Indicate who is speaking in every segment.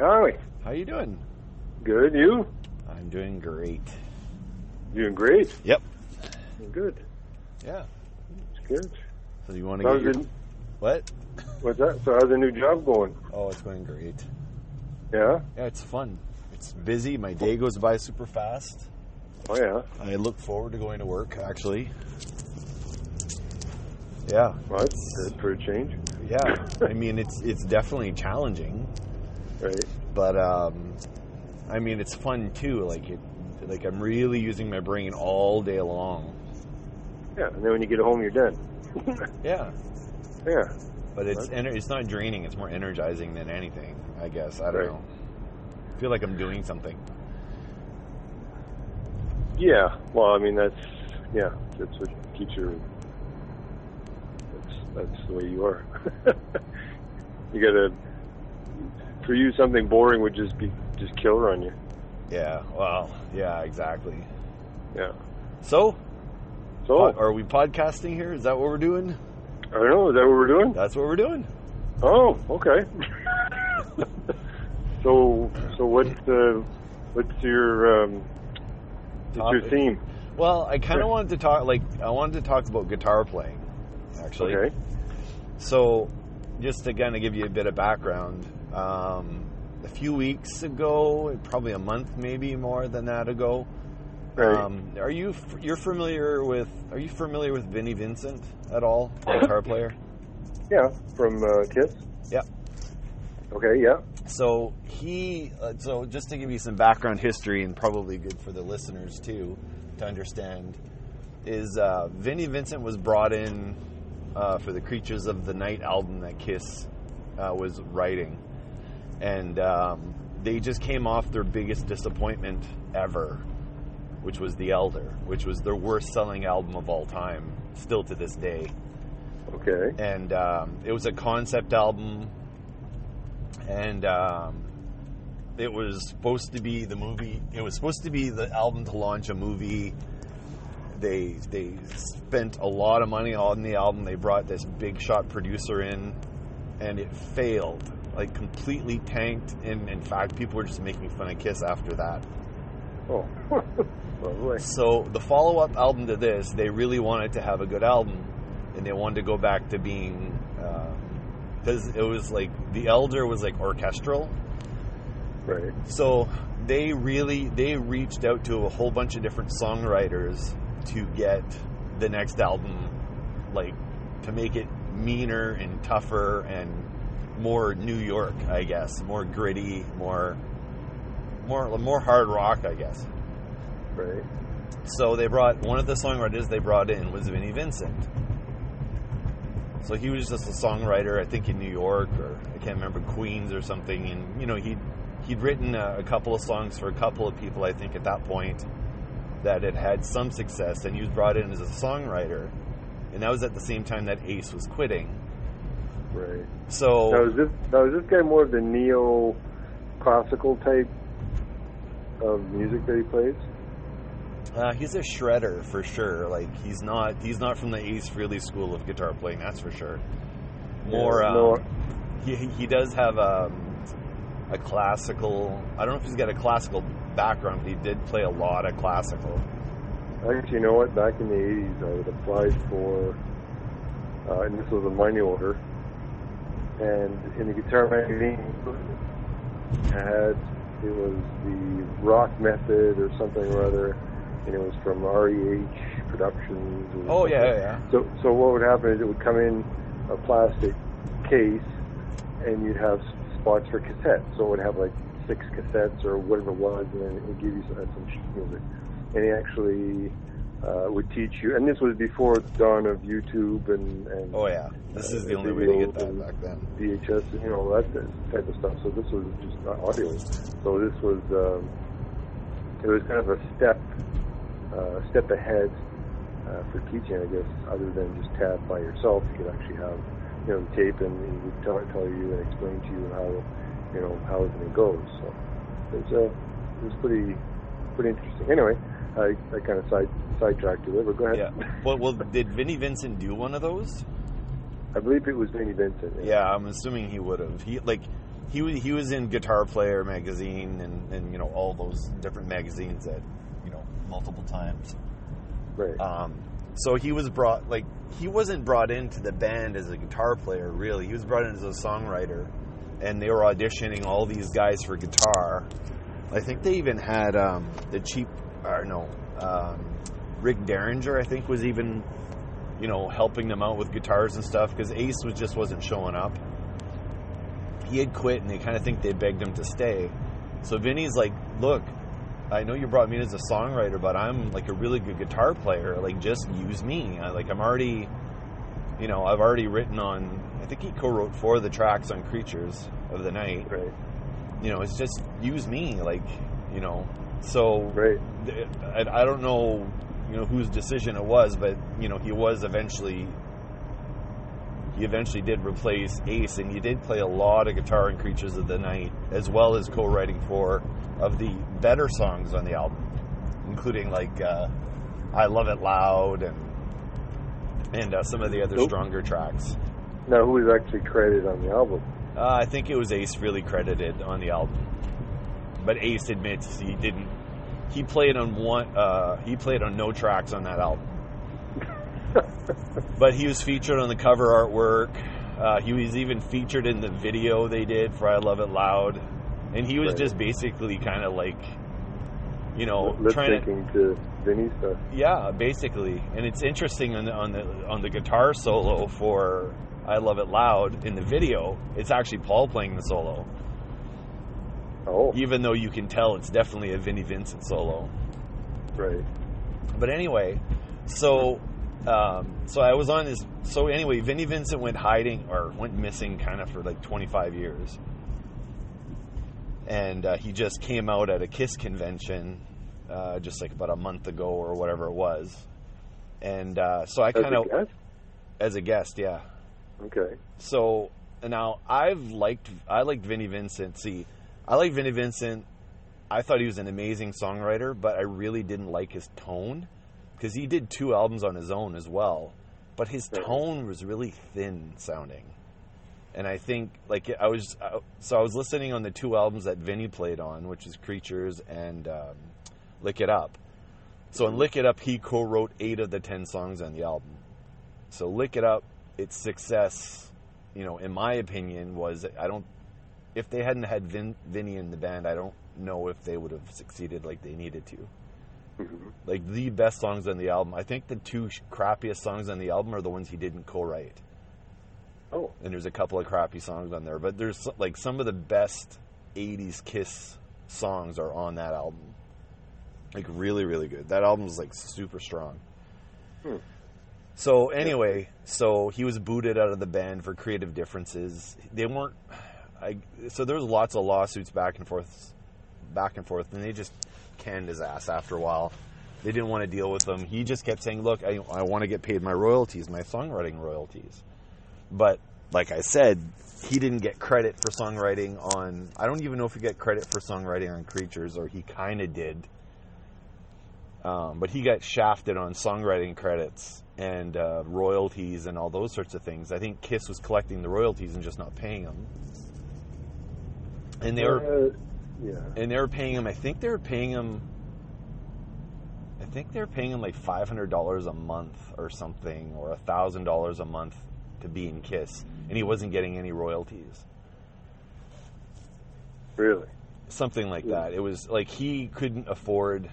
Speaker 1: Hi.
Speaker 2: How you doing?
Speaker 1: Good. You?
Speaker 2: I'm doing great.
Speaker 1: Doing great.
Speaker 2: Yep.
Speaker 1: Good.
Speaker 2: Yeah.
Speaker 1: It's good.
Speaker 2: So you want to get your... What?
Speaker 1: What's that? So how's the new job going?
Speaker 2: Oh, it's going great.
Speaker 1: Yeah?
Speaker 2: Yeah, it's fun. It's busy. My day goes by super fast.
Speaker 1: Oh, yeah.
Speaker 2: I look forward to going to work, actually. Yeah.
Speaker 1: Well, that's good for a change.
Speaker 2: Yeah. I mean, it's definitely challenging.
Speaker 1: Right.
Speaker 2: But, I mean, it's fun, too. Like I'm really using my brain all day long.
Speaker 1: Yeah, and then when you get home, you're done.
Speaker 2: Yeah.
Speaker 1: Yeah.
Speaker 2: But it's not draining. It's more energizing than anything, I guess. I don't know. I feel like I'm doing something.
Speaker 1: Yeah. Well, I mean, that's what keeps your... That's the way you are. You gotta... For you, something boring would just be killer on you.
Speaker 2: Yeah, well, yeah, exactly.
Speaker 1: Yeah.
Speaker 2: So, are we podcasting here? Is that what we're doing?
Speaker 1: I don't know. Is that what we're doing?
Speaker 2: That's what we're doing.
Speaker 1: Oh, okay. So what's your theme?
Speaker 2: Well, I kind of wanted to talk. I wanted to talk about guitar playing, actually.
Speaker 1: Okay.
Speaker 2: So, just to kind of give you a bit of background. A few weeks ago, probably a month, maybe more than that ago.
Speaker 1: Right.
Speaker 2: Are you familiar with Vinnie Vincent at all? Guitar player?
Speaker 1: Yeah, from Kiss.
Speaker 2: Yeah.
Speaker 1: Okay. Yeah.
Speaker 2: So so just to give you some background history, and probably good for the listeners too to understand, is Vinnie Vincent was brought in for the Creatures of the Night album that Kiss was writing. And they just came off their biggest disappointment ever, which was The Elder, which was their worst-selling album of all time, still to this day.
Speaker 1: Okay.
Speaker 2: And it was a concept album, and it was supposed to be the movie. It was supposed to be the album to launch a movie. They spent a lot of money on the album. They brought this big shot producer in, and it failed. Like, completely tanked, and in fact, people were just making fun of Kiss after that.
Speaker 1: Oh, lovely.
Speaker 2: So, the follow-up album to this, they really wanted to have a good album, and they wanted to go back to being, because it was like, The Elder was like orchestral.
Speaker 1: Right.
Speaker 2: So, they reached out to a whole bunch of different songwriters to get the next album, like, to make it meaner and tougher and more New York, I guess, more gritty, more hard rock, I guess.
Speaker 1: Right.
Speaker 2: So one of the songwriters they brought in was Vinnie Vincent. So he was just a songwriter, I think in New York, or I can't remember, Queens or something. And he'd written a couple of songs for a couple of people, I think, at that point that had some success. And he was brought in as a songwriter, and that was at the same time that Ace was quitting.
Speaker 1: Right.
Speaker 2: So
Speaker 1: now is this guy more of the neo-classical type of music that he plays?
Speaker 2: He's a shredder for sure. Like he's not from the Ace Frehley school of guitar playing. That's for sure. He does have a classical. I don't know if he's got a classical background, but he did play a lot of classical.
Speaker 1: Actually, you know what? Back in the 80s, I had applied for, and this was a money order. And in the guitar magazine, it was the Rock Method or something or other, and it was from REH Productions.
Speaker 2: Oh, yeah.
Speaker 1: So what would happen is it would come in a plastic case, and you'd have spots for cassettes. So it would have like 6 cassettes or whatever it was, and then it would give you some sheet music. And he actually would teach you, and this was before the dawn of YouTube and
Speaker 2: oh yeah, this is the only way to get that back then.
Speaker 1: VHS, that type of stuff. So this was just audio. So this was it was kind of a step ahead for teaching, I guess. Other than just tab by yourself, you could actually have the tape, and he would tell you and explain to you how everything goes. So it was pretty interesting. Anyway. I kind of sidetracked you there, but go ahead.
Speaker 2: Yeah. Well, did Vinnie Vincent do one of those?
Speaker 1: I believe it was Vinnie Vincent.
Speaker 2: Yeah, I'm assuming he would have. he was in Guitar Player magazine and all those different magazines that multiple times.
Speaker 1: Right.
Speaker 2: So he was he wasn't brought into the band as a guitar player, really. He was brought in as a songwriter, and they were auditioning all these guys for guitar. I think they even had Rick Derringer, I think, was even, helping them out with guitars and stuff, because Ace wasn't showing up. He had quit, and they kind of think they begged him to stay. So Vinny's like, look, I know you brought me in as a songwriter, but I'm like a really good guitar player. Like, just use me. I'm already, I've already written on, I think he co-wrote 4 of the tracks on Creatures of the Night.
Speaker 1: Right.
Speaker 2: It's just use me, So,
Speaker 1: right.
Speaker 2: I don't know, whose decision it was, but, he eventually did replace Ace, and he did play a lot of guitar in Creatures of the Night, as well as co-writing 4 of the better songs on the album, including I Love It Loud and some of the other stronger tracks.
Speaker 1: Now, who was actually credited on the album?
Speaker 2: I think it was Ace really credited on the album, but Ace admits he didn't. He played on no tracks on that album. But he was featured on the cover artwork. He was even featured in the video they did for I Love It Loud. And he was just basically kind of
Speaker 1: lip-syncing to Vinny stuff.
Speaker 2: Yeah, basically. And it's interesting on the guitar solo for I Love It Loud in the video, it's actually Paul playing the solo.
Speaker 1: Oh.
Speaker 2: Even though you can tell it's definitely a Vinnie Vincent solo.
Speaker 1: Right.
Speaker 2: But anyway, so I was on this. So anyway, Vinnie Vincent went missing kind of for 25 years. And he just came out at a KISS convention just about a month ago or whatever it was. And so I kind of... As a guest, yeah.
Speaker 1: Okay.
Speaker 2: So now I liked Vinnie Vincent. See, I like Vinnie Vincent. I thought he was an amazing songwriter, but I really didn't like his tone, because he did 2 albums on his own as well, but his tone was really thin sounding. And I think I was listening on the 2 albums that Vinny played on, which is Creatures and Lick It Up. So in Lick It Up, he co-wrote 8 of the 10 songs on the album. So Lick It Up, its success, in my opinion, was if they hadn't had Vinny in the band, I don't know if they would have succeeded like they needed to. Mm-hmm. The best songs on the album, I think the 2 crappiest songs on the album are the ones he didn't co-write.
Speaker 1: Oh.
Speaker 2: And there's a couple of crappy songs on there, but there's some of the best 80s KISS songs are on that album. Really, really good. That album's super strong. So anyway, he was booted out of the band for creative differences. They weren't. So there was lots of lawsuits back and forth, and they just canned his ass after a while. They didn't want to deal with him. He just kept saying, "Look, I want to get paid my royalties, my songwriting royalties." But like I said, he didn't get credit for songwriting on. I don't even know if he got credit for songwriting on Creatures, or he kind of did. But he got shafted on songwriting credits and royalties and all those sorts of things. I think KISS was collecting the royalties and just not paying him. And they were, and they were paying him. I think they were paying him $500 a month or something, or $1,000 a month to be in KISS, and he wasn't getting any royalties.
Speaker 1: Really?
Speaker 2: Something like that. It was he couldn't afford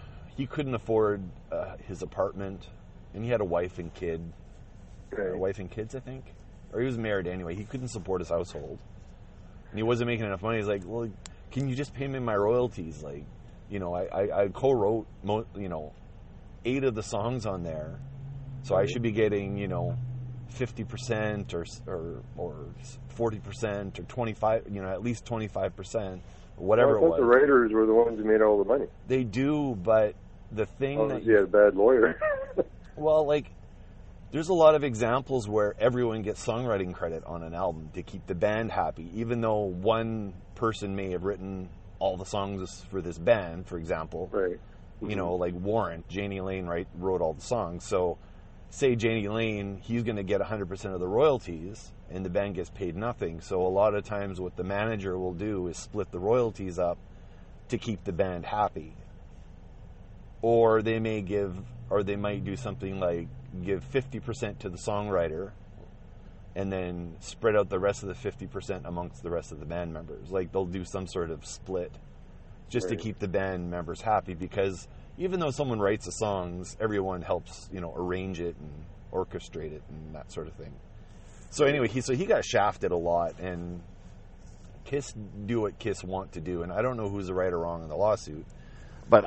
Speaker 2: his apartment, and he had a wife and kid.
Speaker 1: Okay.
Speaker 2: Wife and kids, I think, or he was married anyway. He couldn't support his household, and he wasn't making enough money. He's like, "Well, can you just pay me my royalties? I co-wrote 8 of the songs on there, so I should be getting 50% or 40% or 25, at least 25%, or whatever it was."
Speaker 1: The writers were the ones who made all the money.
Speaker 2: They do, but the thing that
Speaker 1: he had a bad lawyer.
Speaker 2: Well, there's a lot of examples where everyone gets songwriting credit on an album to keep the band happy, even though one person may have written all the songs for this band, for example.
Speaker 1: Right.
Speaker 2: Warrant, Janie Lane wrote all the songs. So, say Jani Lane, he's going to get 100% of the royalties, and the band gets paid nothing. So a lot of times what the manager will do is split the royalties up to keep the band happy. Or they might do something like give 50% to the songwriter and then spread out the rest of the 50% amongst the rest of the band members. Like they'll do some sort of split just to keep the band members happy, because even though someone writes the songs, everyone helps, arrange it and orchestrate it and that sort of thing. So anyway, he got shafted a lot, and Kiss do what Kiss want to do, and I don't know who's right or wrong in the lawsuit, but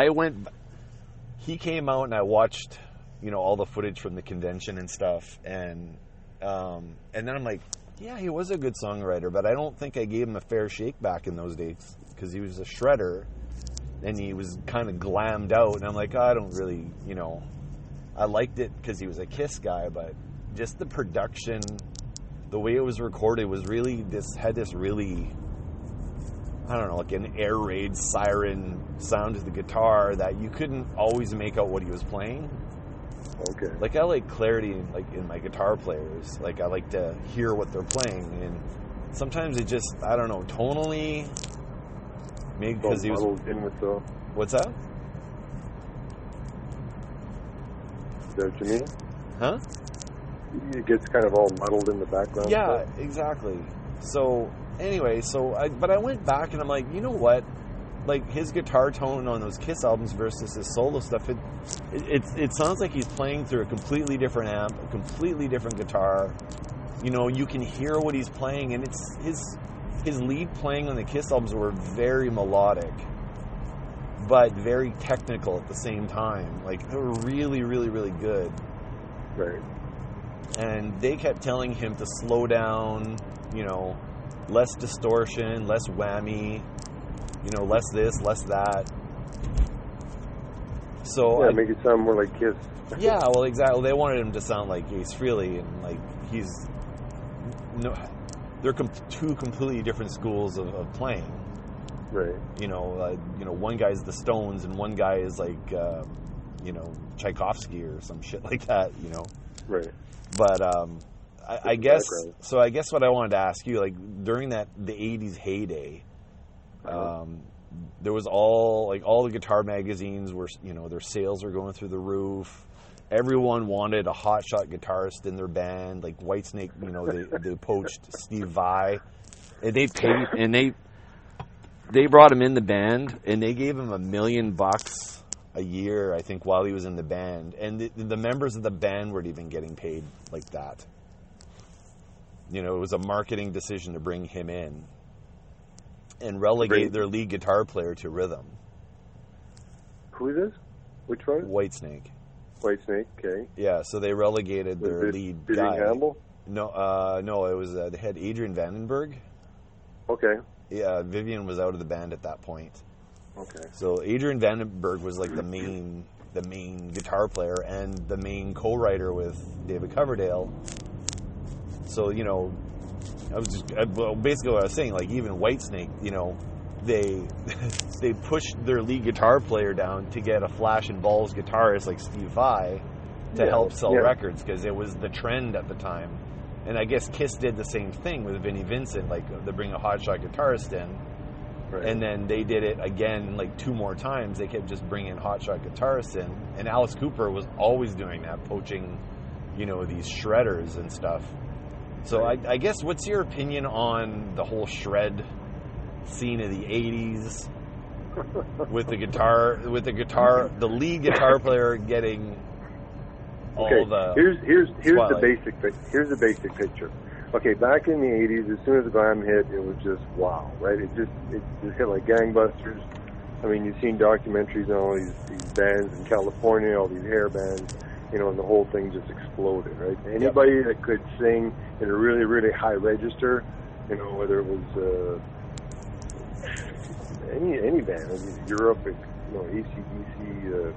Speaker 2: he came out and I watched, all the footage from the convention and stuff, and then I'm like, yeah, he was a good songwriter, but I don't think I gave him a fair shake back in those days, because he was a shredder, and he was kind of glammed out, and I'm like, I don't really, I liked it because he was a Kiss guy, but just the production, the way it was recorded was really, had this really, I don't know, like an air raid siren sound to the guitar that you couldn't always make out what he was playing.
Speaker 1: Okay.
Speaker 2: Like, I like clarity in my guitar players. Like, I like to hear what they're playing, and sometimes it just, I don't know, tonally, maybe because he was...
Speaker 1: in with the...
Speaker 2: What's that?
Speaker 1: Is that what you mean?
Speaker 2: Huh?
Speaker 1: It gets kind of all muddled in the background.
Speaker 2: Yeah,
Speaker 1: stuff.
Speaker 2: exactly. So, anyway, but I went back and I'm like, you know what? Like, his guitar tone on those Kiss albums versus his solo stuff, it sounds like he's playing through a completely different amp, a completely different guitar. You can hear what he's playing, and it's his lead playing on the Kiss albums were very melodic, but very technical at the same time. Like, they were really, really, really good.
Speaker 1: Right.
Speaker 2: And they kept telling him to slow down, less distortion, less whammy, less this, less that. So
Speaker 1: yeah, make it sound more like Kiss.
Speaker 2: Yeah, well, exactly. They wanted him to sound like Ace Frehley, and like they're two completely different schools of playing.
Speaker 1: Right.
Speaker 2: One guy's the Stones, and one guy is like, Tchaikovsky or some shit like that.
Speaker 1: Right.
Speaker 2: But I guess so. I guess what I wanted to ask you, like during the '80s heyday, there was all the guitar magazines were, their sales were going through the roof. Everyone wanted a hotshot guitarist in their band. Like Whitesnake, they poached Steve Vai, and they paid, and they brought him in the band, and they gave him $1 million a year, I think, while he was in the band. And the members of the band weren't even getting paid like that. It was a marketing decision to bring him in and relegate their lead guitar player to rhythm.
Speaker 1: Who is this? Which one?
Speaker 2: Whitesnake.
Speaker 1: Whitesnake, okay.
Speaker 2: Yeah, so they relegated their lead guy.
Speaker 1: Campbell?
Speaker 2: No, it was they had Adrian Vandenberg.
Speaker 1: Okay.
Speaker 2: Yeah, Vivian was out of the band at that point.
Speaker 1: Okay. So
Speaker 2: Adrian Vandenberg was like the main guitar player and the main co-writer with David Coverdale. So basically what I was saying, like even Whitesnake, they pushed their lead guitar player down to get a Flash and Balls guitarist like Steve Vai to help sell records, because it was the trend at the time. And I guess Kiss did the same thing with Vinnie Vincent, like they bring a hotshot guitarist in. Right. And then they did it again, like 2 more times. They kept just bringing hotshot guitarists in. And Alice Cooper was always doing that, poaching, these shredders and stuff. So right. I guess, what's your opinion on the whole shred scene of the 80s with the lead guitar player getting all the...
Speaker 1: Here's the basic picture. Okay, back in the 80s, as soon as the glam hit, it was just wow, right? It just hit like gangbusters. I mean, you've seen documentaries on all these bands in California, all these hair bands, and the whole thing just exploded, right? Anybody that could sing in a really, really high register, whether it was any band, Europe, AC/DC,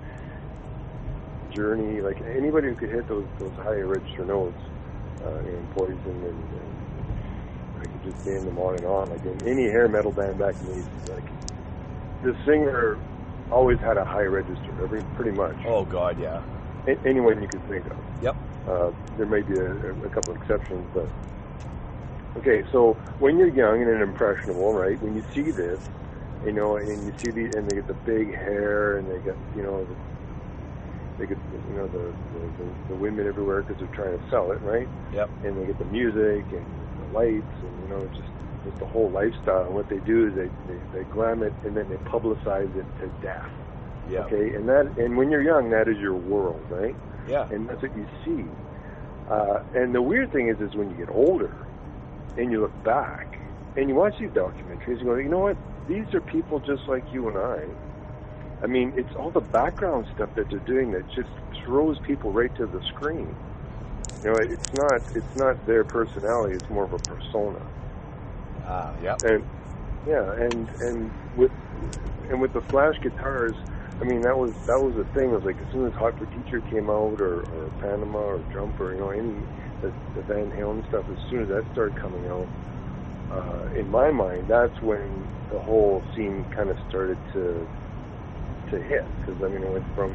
Speaker 1: Journey, like anybody who could hit those higher register notes. Poison, and I could just name them on and on. Like in any hair metal band back in the 80s, like the singer always had a high register, pretty much.
Speaker 2: Oh God, yeah.
Speaker 1: anyone you can think of.
Speaker 2: Yep.
Speaker 1: There may be a couple of exceptions, but okay. So when you're young and impressionable, right? When you see this, and you see these, and they get the big hair, and they get, they get, the women everywhere because they're trying to sell it, right?
Speaker 2: Yep.
Speaker 1: And they get the music and the lights, and just the whole lifestyle. And what they do is they glam it, and then they publicize it to death.
Speaker 2: Yeah.
Speaker 1: Okay. And when you're young, that is your world, right?
Speaker 2: Yeah.
Speaker 1: And that's what you see. And the weird thing is when you get older, and you look back, and you watch these documentaries, you go, you know what? These are people just like you and I. I mean, it's all the background stuff that they're doing that just throws people right to the screen. It's not their personality; it's more of a persona.
Speaker 2: Yeah.
Speaker 1: And yeah, and with the flash guitars, I mean, that was the thing. It was like as soon as Hot for Teacher came out, or Panama, or Jump, or any the Van Halen stuff, as soon as that started coming out, in my mind, that's when the whole scene kind of started to hit. Because I mean, it went from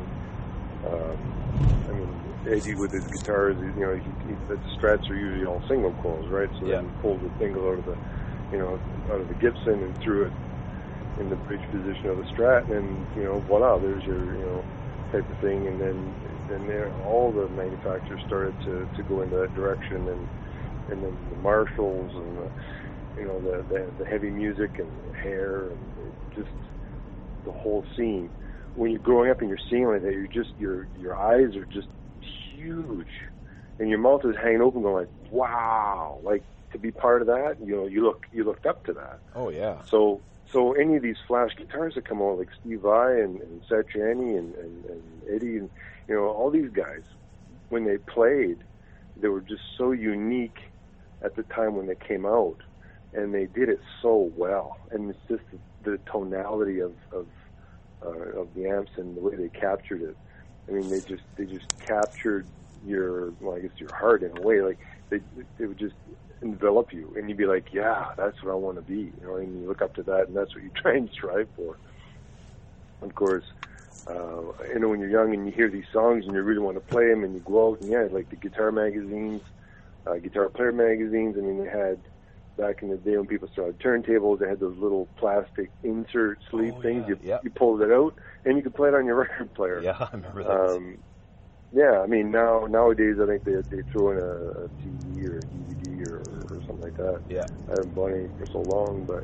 Speaker 1: Eddie with his guitars, the Strats are usually all single coils, right? So then he pulled the single out of the Gibson and threw it in the bridge position of the Strat, and voila, there's your type of thing. And then there, all the manufacturers started to go into that direction, and then the Marshalls and the heavy music and the hair and just the whole scene. When you're growing up and you're seeing like that, your eyes are just huge, and your mouth is hanging open, going like, wow, like to be part of that. You looked up to that.
Speaker 2: Oh yeah.
Speaker 1: So any of these flash guitars that come out, like Steve Vai and Satriani and Eddie and all these guys, when they played, they were just so unique at the time when they came out, and they did it so well. And it's just the tonality of the amps and the way they captured it. I mean, they just captured your heart in a way. Like they would just envelop you, and you'd be like, yeah, that's what I want to be. And you look up to that, and that's what you try and strive for. Of course, when you're young and you hear these songs and you really want to play them, and you go out and like the guitar magazines, guitar player magazines. I mean, they had back in the day when people started turntables, they had those little plastic insert sleeve things. You pulled it out, and you could play it on your record player.
Speaker 2: Yeah, I remember that.
Speaker 1: Yeah, I mean, nowadays I think they throw in a CD or a DVD or something like that.
Speaker 2: Yeah.
Speaker 1: I haven't bought any for so long, but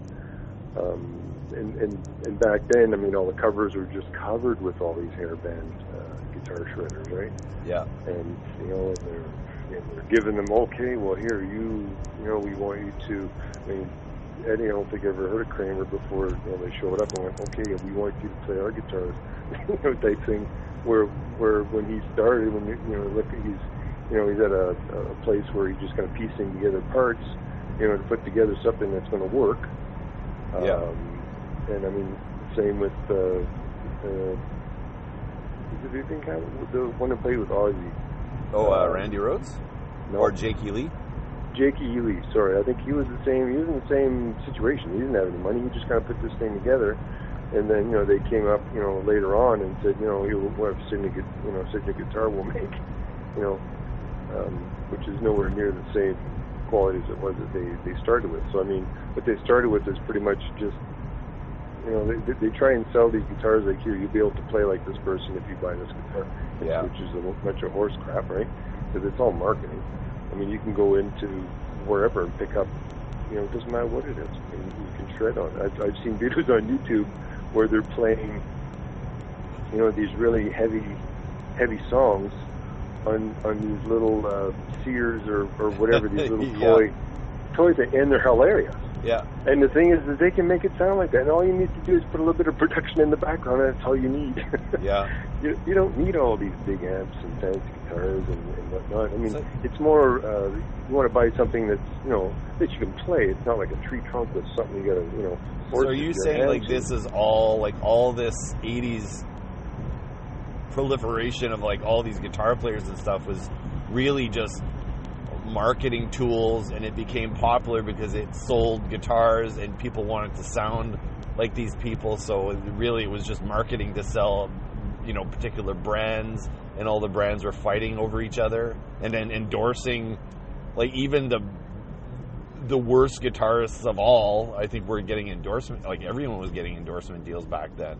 Speaker 1: and back then, I mean, all the covers were just covered with all these hairband guitar shredders, right?
Speaker 2: Yeah.
Speaker 1: And they're giving them, okay, well here we want you to. I mean, Eddie, I don't think I ever heard of Kramer before. They showed up and went, okay, we want you to play our guitars, type thing. Where when he started, he's at a place where he's just kind of piecing together parts, to put together something that's going to work. And I mean, same with the one that played with Ozzy.
Speaker 2: Randy Rhoads?
Speaker 1: No.
Speaker 2: Or Jakey Lee?
Speaker 1: Jakey Lee, sorry. I think he was the same. He was in the same situation. He didn't have any money. He just kind of put this thing together. And then, they came up, later on and said, what signature guitar we'll make, which is nowhere near the same quality as it was that they started with. So, I mean, what they started with is pretty much just, they try and sell these guitars like, here, you'll be able to play like this person if you buy this guitar, which is a bunch of horse crap, right? Because it's all marketing. I mean, you can go into wherever and pick up, it doesn't matter what it is. I mean, you can shred on it. I've seen videos on YouTube where they're playing, these really heavy songs on these little Sears or whatever, these little toys, and they're hilarious.
Speaker 2: Yeah.
Speaker 1: And the thing is that they can make it sound like that, and all you need to do is put a little bit of production in the background, and that's all you need.
Speaker 2: Yeah.
Speaker 1: You don't need all these big amps and fancy guitars and whatnot. I mean, it's more, you want to buy something that's, that you can play. It's not like a tree trunk with something you got to,
Speaker 2: So are you saying like this is all this 80s proliferation of like all these guitar players and stuff was really just marketing tools, and it became popular because it sold guitars and people wanted to sound like these people, so really it was just marketing to sell, particular brands and all the brands were fighting over each other, and then endorsing, like, even the worst guitarists of all, I think, were getting endorsement. Like, everyone was getting endorsement deals back then.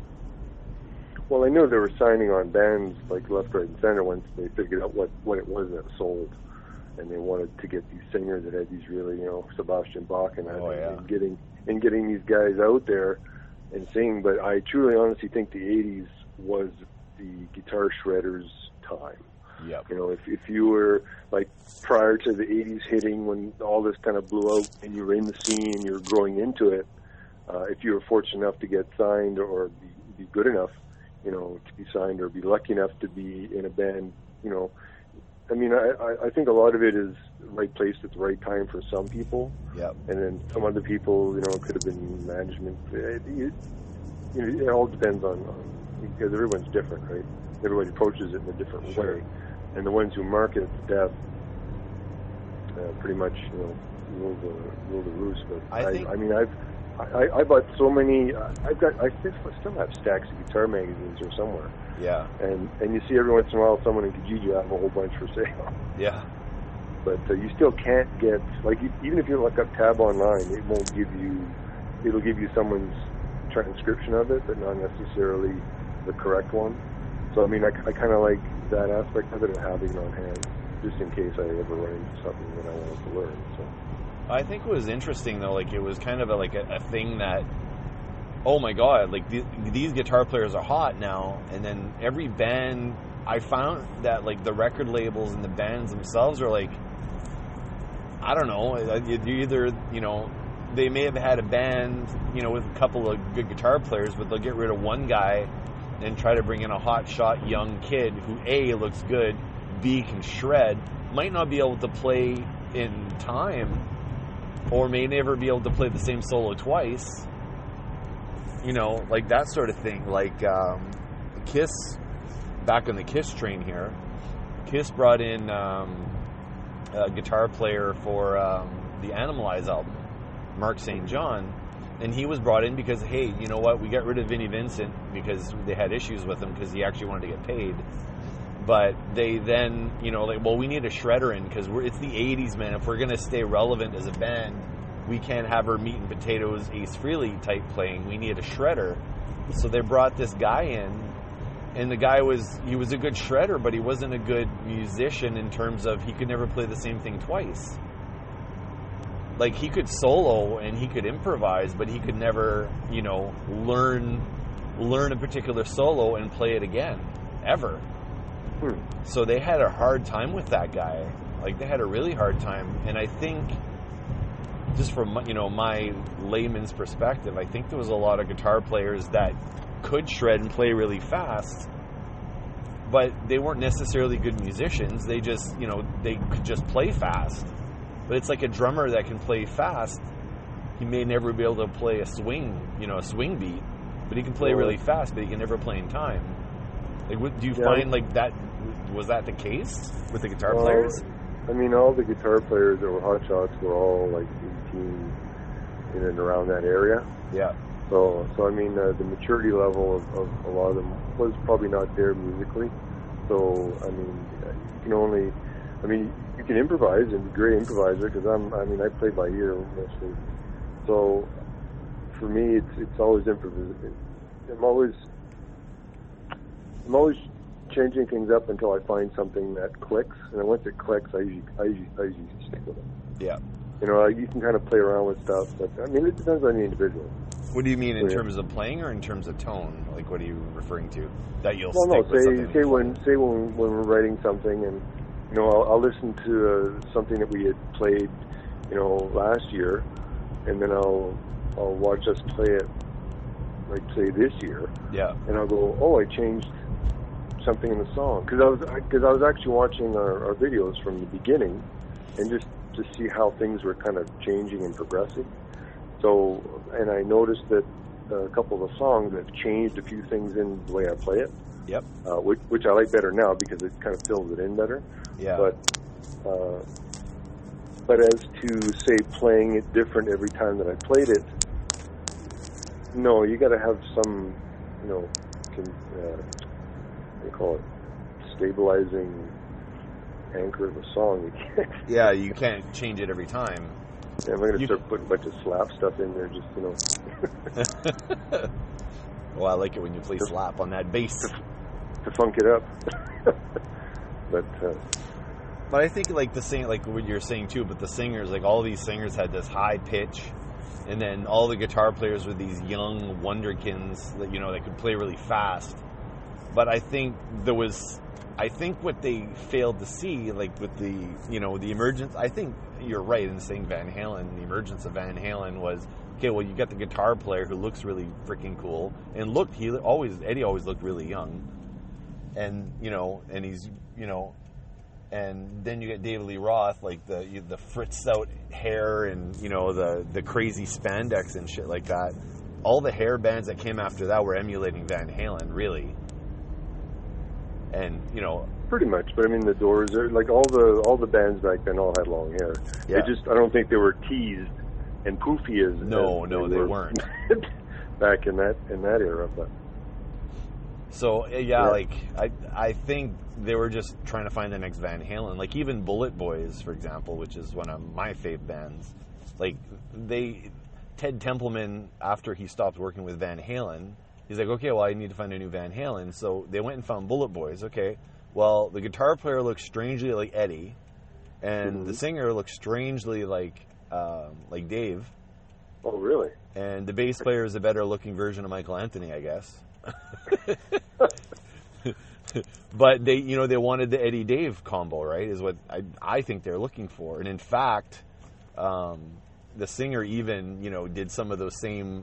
Speaker 1: Well, I know they were signing on bands like Left, Right, and Center once they figured out what it was that sold, and they wanted to get these singers that had these really, Sebastian Bach and getting these guys out there and sing. But I truly, honestly think the '80s was the guitar shredders' time.
Speaker 2: Yep.
Speaker 1: If you were like prior to the '80s hitting, when all this kind of blew out, and you were in the scene and you were growing into it, if you were fortunate enough to get signed or be good enough, to be signed or be lucky enough to be in a band, I mean, I think a lot of it is the right place at the right time for some people.
Speaker 2: Yep.
Speaker 1: And then some other people, it could have been management. It all depends on because everyone's different, right? Everybody approaches it in a different way. And the ones who market it to death pretty much, rule the roost. But I bought so many. I still have stacks of guitar magazines or somewhere.
Speaker 2: Yeah.
Speaker 1: And you see every once in a while someone in Kijiji have a whole bunch for sale.
Speaker 2: Yeah.
Speaker 1: But you still can't get, like, even if you look up Tab online, it won't give you. It'll give you someone's transcription of it, but not necessarily the correct one. So I mean, I kind of like that aspect of it and having it on hand, just in case I ever run into something that I wanted to learn. So.
Speaker 2: I think it was interesting, though, like, it was kind of a thing that, oh my god, like, these guitar players are hot now, and then every band, I found that, like, the record labels and the bands themselves are like, I don't know, you either, they may have had a band, with a couple of good guitar players, but they'll get rid of one guy and try to bring in a hotshot young kid who, A, looks good, B, can shred, might not be able to play in time, or may never be able to play the same solo twice. Like that sort of thing. Like Kiss, back on the Kiss train here, Kiss brought in a guitar player for the Animalize album, Mark St. John, and he was brought in because, hey, you know what, we got rid of Vinnie Vincent because they had issues with him because he actually wanted to get paid. But they then, we need a shredder in because it's the 80s, man. If we're going to stay relevant as a band, we can't have our meat and potatoes Ace Frehley type playing. We need a shredder. So they brought this guy in, and the guy was a good shredder, but he wasn't a good musician in terms of he could never play the same thing twice. Like, he could solo and he could improvise, but he could never, learn a particular solo and play it again, ever. So they had a hard time with that guy. Like, they had a really hard time. And I think, just from, my layman's perspective, I think there was a lot of guitar players that could shred and play really fast, but they weren't necessarily good musicians. They just, they could just play fast. But it's like a drummer that can play fast. He may never be able to play a swing beat, but he can play really fast, but he can never play in time. Like, do you find, like, that, was that the case with the guitar players?
Speaker 1: I mean, all the guitar players that were hotshots were all, like, 18 in and around that area.
Speaker 2: Yeah.
Speaker 1: So I mean, the maturity level of a lot of them was probably not there musically. So, I mean, you can improvise and be a great improviser because I play by ear mostly. So, for me, it's always improvisation. I'm always changing things up until I find something that clicks, and then once it clicks, I usually stick with it.
Speaker 2: Yeah.
Speaker 1: You can kind of play around with stuff, but I mean, it depends on the individual.
Speaker 2: What do you mean in terms of playing or in terms of tone? Like, what are you referring to? That you'll
Speaker 1: stick
Speaker 2: with something?
Speaker 1: Say when we're writing something, and I'll listen to something that we had played, last year, and then I'll watch us play it, like, say, this year.
Speaker 2: Yeah.
Speaker 1: And I'll go, oh, I changed something in the song because I was actually watching our videos from the beginning, and just to see how things were kind of changing and progressing. So, and I noticed that a couple of the songs have changed a few things in the way I play it.
Speaker 2: Yep.
Speaker 1: Which I like better now because it kind of fills it in better.
Speaker 2: Yeah.
Speaker 1: But as to, say, playing it different every time that I played it, no, you got to have some, what do you call it, stabilizing anchor of a song. You can't.
Speaker 2: Yeah, you can't change it every time.
Speaker 1: Yeah, I'm going to start putting a bunch of slap stuff in there, just
Speaker 2: Well, I like it when you play slap on that bass
Speaker 1: to funk it up. But
Speaker 2: I think like the sing, like what you're saying too. But the singers, like all these singers, had this high pitch, and then all the guitar players were these young wonderkins that that could play really fast. But I think what they failed to see, like with the the emergence. I think you're right in saying Van Halen. The emergence of Van Halen was okay. Well, you got the guitar player who looks really freaking cool, and Eddie always looked really young, and and he's and then you get David Lee Roth, like the fritzed out hair and the crazy spandex and shit like that. All the hair bands that came after that were emulating Van Halen, really. And
Speaker 1: pretty much, but I mean the Doors are like all the bands back then all had long hair.
Speaker 2: Yeah.
Speaker 1: I don't think they were teased and poofy as
Speaker 2: they weren't
Speaker 1: back in that era. But
Speaker 2: so like I think they were just trying to find the next Van Halen. Like even Bullet Boys, for example, which is one of my fave bands. Like Ted Templeman, after he stopped working with Van Halen, he's like, okay, well, I need to find a new Van Halen. So they went and found Bullet Boys. Okay, well, the guitar player looks strangely like Eddie, and the singer looks strangely like Dave.
Speaker 1: Oh, really?
Speaker 2: And the bass player is a better looking version of Michael Anthony, I guess. But they wanted the Eddie Dave combo, right? Is what I think they're looking for. And in fact, the singer even did some of those same.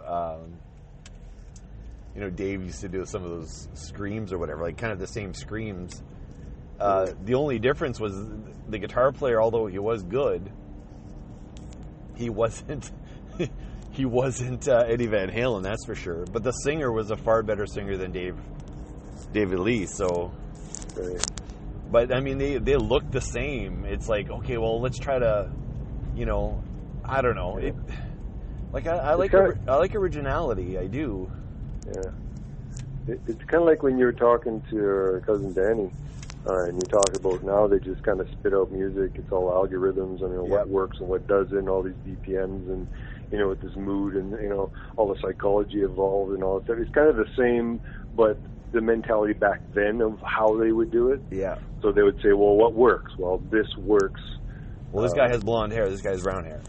Speaker 2: Dave used to do some of those screams or whatever, like kind of the same screams. The only difference was the guitar player, although he was good, he wasn't Eddie Van Halen, that's for sure. But the singer was a far better singer than David Lee. So,
Speaker 1: right.
Speaker 2: But I mean, they look the same. It's like, okay, well, let's try to, I don't know. It, like I like originality. I do.
Speaker 1: Yeah, it's kind of like when you were talking to your cousin Danny, and you talk about now they just kind of spit out music. It's all algorithms and what works and what doesn't, all these BPMs and with this mood and all the psychology involved and all that stuff. It's kind of the same, but the mentality back then of how they would do it.
Speaker 2: Yeah.
Speaker 1: So they would say, well, what works? Well, this works.
Speaker 2: Well, this guy has blonde hair. This guy has brown hair.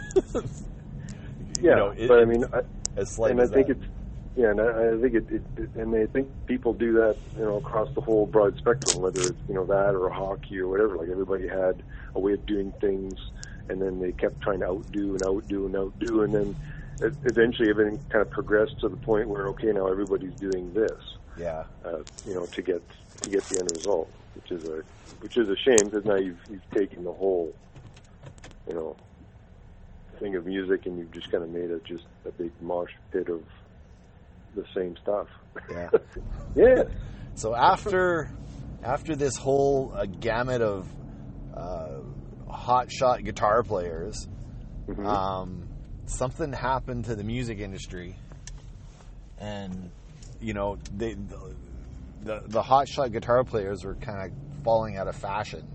Speaker 1: Yeah, but I mean,
Speaker 2: as slight
Speaker 1: and
Speaker 2: as
Speaker 1: I think
Speaker 2: that.
Speaker 1: it's. Yeah, and I think and I think people do that, across the whole broad spectrum, whether it's, that or hockey or whatever. Like everybody had a way of doing things, and then they kept trying to outdo, and then eventually everything kind of progressed to the point where, okay, now everybody's doing this.
Speaker 2: Yeah.
Speaker 1: To get the end result, which is a shame because now you've taken the whole, thing of music and you've just kind of made it just a big mosh pit of the same stuff.
Speaker 2: Yeah.
Speaker 1: Yeah.
Speaker 2: So after this whole gamut of hotshot guitar players, something happened to the music industry, and the hotshot guitar players were kind of falling out of fashion.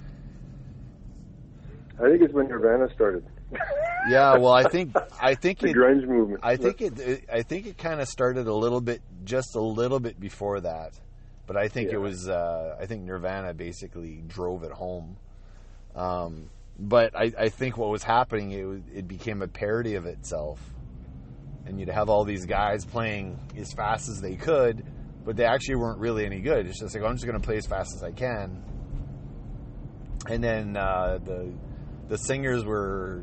Speaker 1: I think it's when Nirvana started.
Speaker 2: Yeah, well, I think
Speaker 1: the grunge movement.
Speaker 2: I think it kind of started just a little bit before that, but I think it was. I think Nirvana basically drove it home. But I think what was happening, it became a parody of itself, and you'd have all these guys playing as fast as they could, but they actually weren't really any good. It's just like, I'm just going to play as fast as I can, and then the singers were,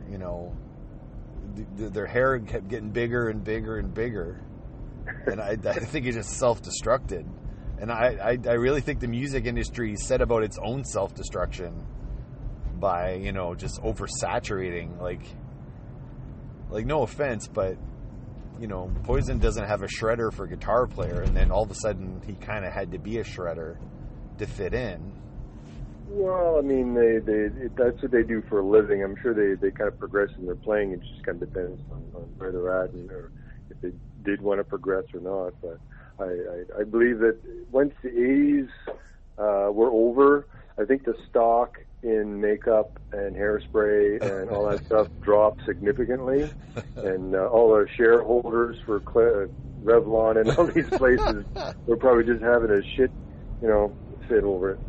Speaker 2: their hair kept getting bigger and bigger and bigger, and I think it just self-destructed. And I really think the music industry set about its own self-destruction by, just oversaturating. Like no offense, but, Poison doesn't have a shredder for guitar player, and then all of a sudden he kind of had to be a shredder to fit in.
Speaker 1: Well, I mean, that's what they do for a living. I'm sure they kind of progress in their playing. It just kind of depends on where they're at and or if they did want to progress or not. But I believe that once the 80s were over. I think the stock in makeup and hairspray and all that stuff dropped significantly, and all the shareholders for Revlon and all these places were probably just having a shit, fit over it.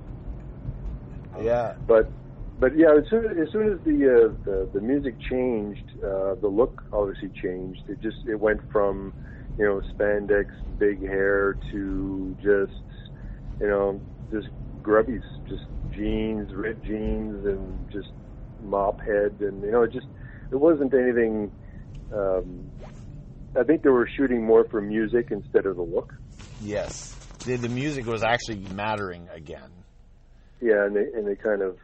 Speaker 2: Yeah.
Speaker 1: But yeah, as soon as the music changed, the look obviously changed. It went from spandex, big hair to just grubbies, just jeans, ripped jeans, and just mop head, and it wasn't anything. I think they were shooting more for music instead of the look.
Speaker 2: Yes, the music was actually mattering again.
Speaker 1: Yeah, and they kind of,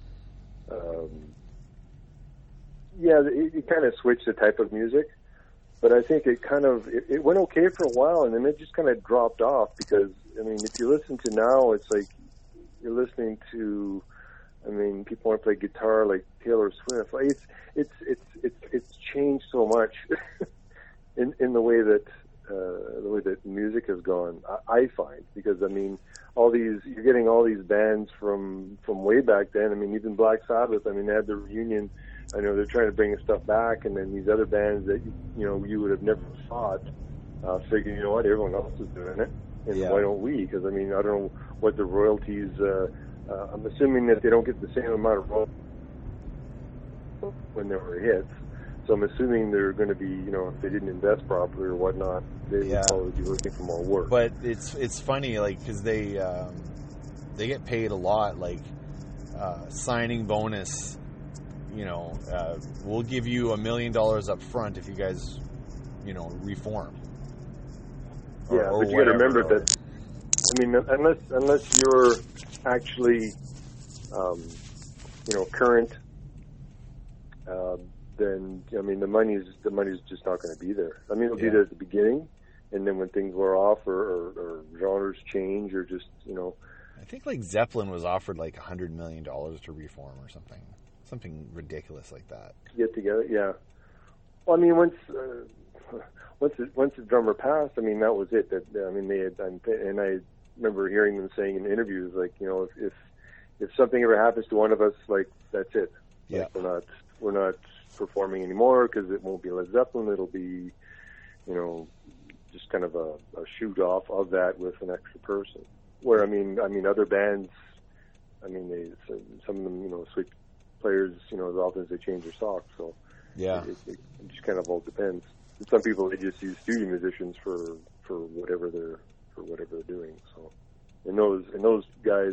Speaker 1: it kind of switched the type of music, but I think it went okay for a while, and then it just kind of dropped off because if you listen to now, it's like you're listening to, people want to play guitar like Taylor Swift. Like it's changed so much in the way that music has gone. I find because you're getting all these bands from way back then. Even Black Sabbath. They had the reunion. I know they're trying to bring stuff back, and then these other bands that you would have never thought. Figuring, what, everyone else is doing it, and why don't we? Because I don't know what the royalties. I'm assuming that they don't get the same amount of royalties when there were hits. So I'm assuming they're going to be, if they didn't invest properly or whatnot, they would probably be looking for more work.
Speaker 2: But it's funny, because they get paid a lot, signing bonus. We'll give you $1 million up front if you guys, reform.
Speaker 1: But you got to remember that. Unless you're actually, current. Then the money's just not going to be there. It'll be there at the beginning, and then when things wear off or genres change or just
Speaker 2: I think Zeppelin was offered $100 million to reform or something ridiculous like that.
Speaker 1: Get together, yeah. Well, once the drummer passed, that was it. They had, and I remember hearing them saying in interviews if something ever happens to one of us, that's it.
Speaker 2: Yeah.
Speaker 1: We're not performing anymore because it won't be Led Zeppelin. It'll be, just kind of a shoot off of that with an extra person. Where other bands, some of them, switch players, as often as they change their socks. So
Speaker 2: yeah,
Speaker 1: it just kind of all depends. And some people, they just use studio musicians for whatever they're doing. So and those guys,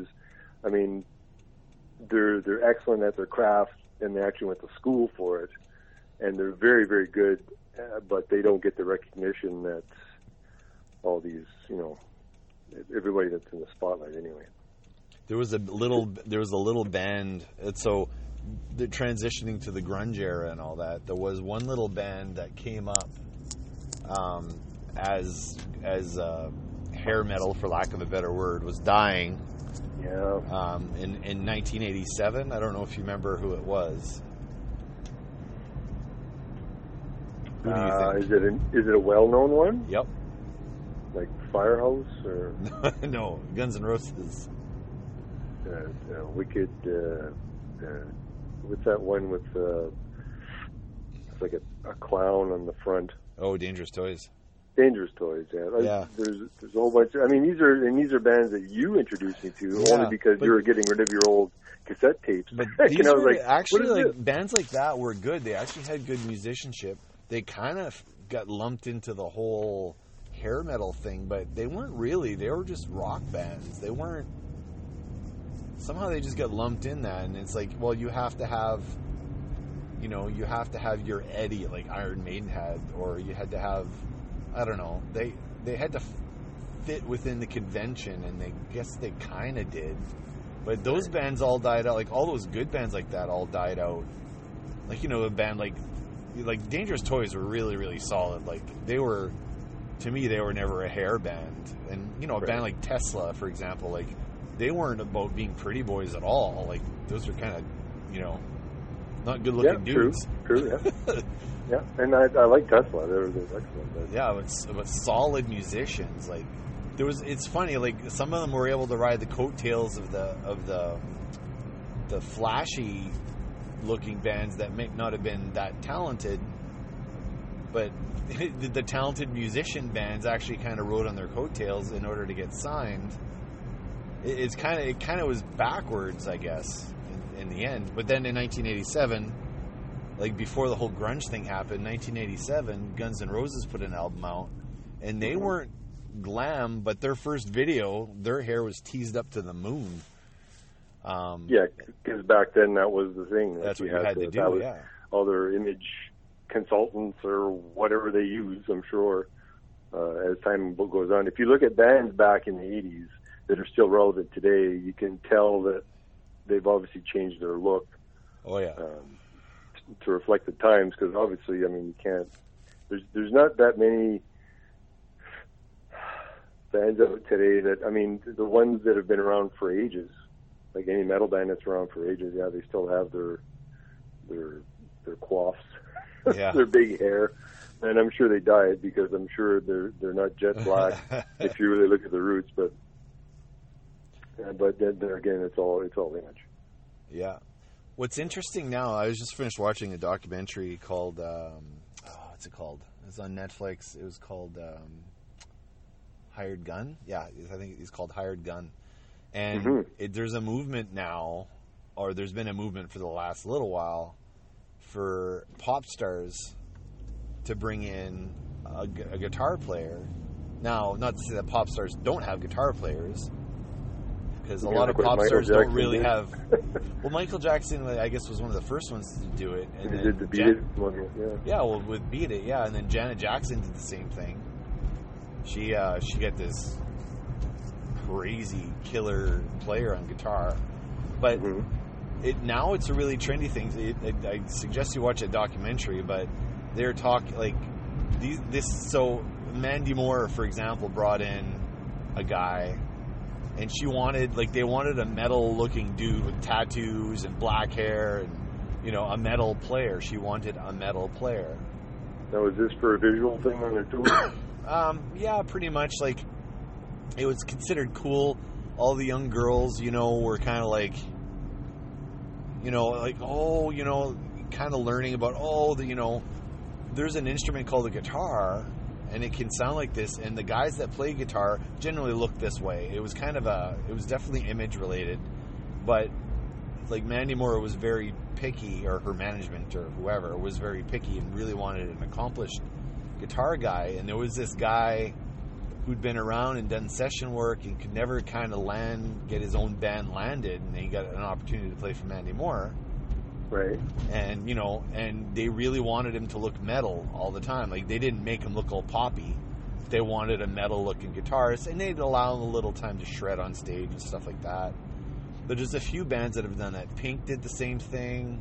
Speaker 1: they're excellent at their craft. And they actually went to school for it, and they're very, very good, but they don't get the recognition that all these, everybody that's in the spotlight anyway.
Speaker 2: There was a little band. So, the transitioning to the grunge era and all that. There was one little band that came up as hair metal, for lack of a better word, was dying.
Speaker 1: Yeah.
Speaker 2: In 1987, I don't know if you remember who it was. Who do you think?
Speaker 1: Is it a well-known one?
Speaker 2: Yep.
Speaker 1: Like Firehouse or?
Speaker 2: No, Guns N' Roses.
Speaker 1: Wicked. What's that one with? It's like a clown on the front.
Speaker 2: Oh, Dangerous Toys.
Speaker 1: Dangerous Toys, yeah. There's a whole bunch. These are bands that you introduced me to only because you were getting rid of your old cassette tapes.
Speaker 2: But these were actually bands like that were good. They actually had good musicianship. They kind of got lumped into the whole hair metal thing, but they weren't really. They were just rock bands. They weren't. Somehow they just got lumped in that, and it's you have to have. You have to have your Eddie like Iron Maiden had, or you had to have. I don't know. They had to fit within the convention, and they kind of did. But those bands all died out. All those good bands like that all died out. A band like Dangerous Toys were really, really solid. To me, they were never a hair band. And, a band like Tesla, for example, they weren't about being pretty boys at all. Those are kind of, not good-looking dudes.
Speaker 1: True, yeah. Yeah, and I like Tesla. They're excellent.
Speaker 2: Yeah, but solid musicians. It's funny, like some of them were able to ride the coattails of the flashy looking bands that may not have been that talented, but the talented musician bands actually kind of rode on their coattails in order to get signed. It kind of was backwards, I guess, in the end. But then in 1987, like before the whole grunge thing happened, 1987, Guns N' Roses put an album out, and they weren't glam, but their first video, their hair was teased up to the moon.
Speaker 1: Yeah, because back then that was the thing.
Speaker 2: That's what you had to do, yeah.
Speaker 1: All their image consultants or whatever they use, I'm sure, as time goes on. If you look at bands back in the 80s that are still relevant today, you can tell that they've obviously changed their look.
Speaker 2: Oh, yeah.
Speaker 1: To reflect the times, because obviously, I mean, you can't... There's not that many bands out today that, I mean, the ones that have been around for ages, like any metal band that's around for ages, yeah, they still have their coiffs,
Speaker 2: yeah.
Speaker 1: their big hair, and I'm sure they dye it because I'm sure they're not jet black if you really look at the roots, but then again, it's all image.
Speaker 2: Yeah. What's interesting now, I was just finished watching a documentary called what's it called? It's on Netflix. It was called Hired Gun. Yeah, I think it's called Hired Gun. And there's a movement now, or there's been a movement for the last little while, for pop stars to bring in a guitar player. Now, not to say that pop stars don't have guitar players, because a lot of pop stars don't really have... Well, Michael Jackson, I guess, was one of the first ones to do it. And
Speaker 1: he did the Beat It one, yeah.
Speaker 2: Yeah, well, with Beat It, yeah. And then Janet Jackson did the same thing. She got this crazy killer player on guitar. But now it's a really trendy thing. I suggest you watch a documentary, but they're talking, like, so Mandy Moore, for example, brought in a guy, and they wanted a metal-looking dude with tattoos and black hair and, you know, a metal player. She wanted a metal player.
Speaker 1: Now, was this for a visual thing on their tour?
Speaker 2: Yeah, pretty much. Like, it was considered cool. All the young girls, you know, were kind of like, you know, like, oh, you know, kind of learning about, you know, there's an instrument called a guitar, and it can sound like this, and the guys that play guitar generally look this way. It was it was definitely image related, but like Mandy Moore was very picky, or her management or whoever was very picky and really wanted an accomplished guitar guy. And there was this guy who'd been around and done session work and could never kind of get his own band landed, and he got an opportunity to play for Mandy Moore.
Speaker 1: Right.
Speaker 2: And, you know, and they really wanted him to look metal all the time. Like, they didn't make him look all poppy. They wanted a metal-looking guitarist, and they'd allow him a little time to shred on stage and stuff like that. But there's a few bands that have done that. Pink did the same thing.